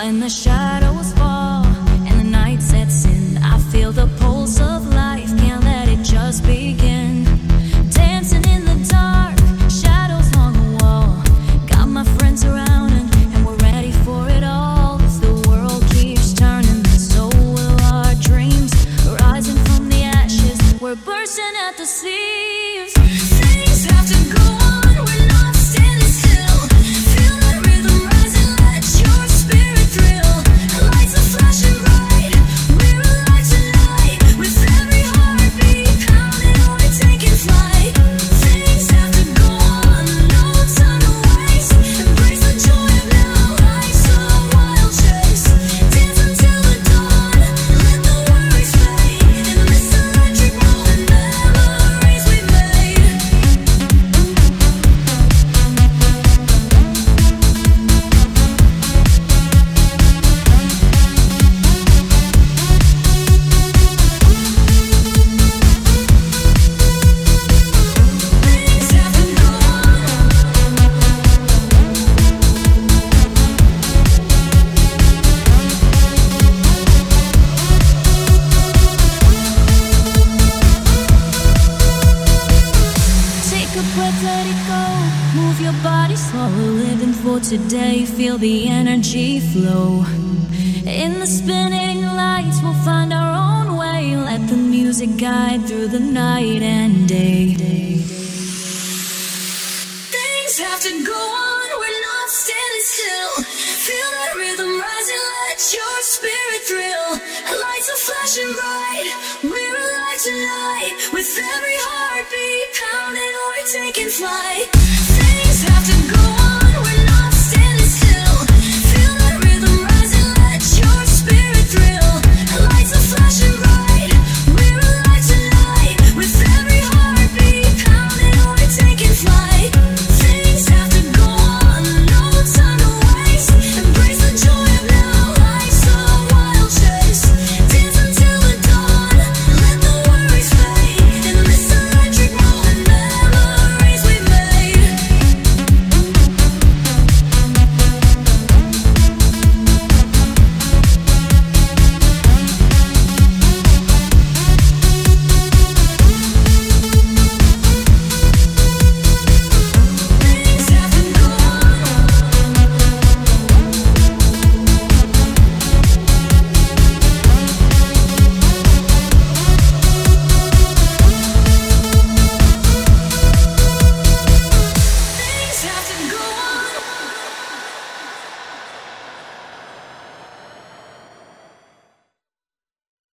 When the shadows fall and the night sets in, I feel the pulse of life, can't let it just begin. Dancing in the dark, shadows on the wall. Got my friends around and we're ready for it all. If the world keeps turning, so will our dreams. Rising from the ashes, we're bursting at the seams. Things have to go on, we're not standing still. Feel that rhythm rising, let your spirit thrill. Lights are flashing bright, we're alive tonight. With every heartbeat pounding, we're taking flight. Things have to go on, no time to waste. Embrace the joy of now, life's a wild chase. Dance until the dawn, let the worries fade. In this electric moment, memories we made. Things have to go Take a breath, let it go. Move your body slow. Living for today, feel the energy flow. In the spinning lights, we'll find our own way. Let the music guide through the night and day. Things have to go on, we're not standing still. Feel that rhythm rising, let your spirit thrill. Lights are flashing bright, we're alive tonight. With every heartbeat pounding, we're taking flight. Things have to go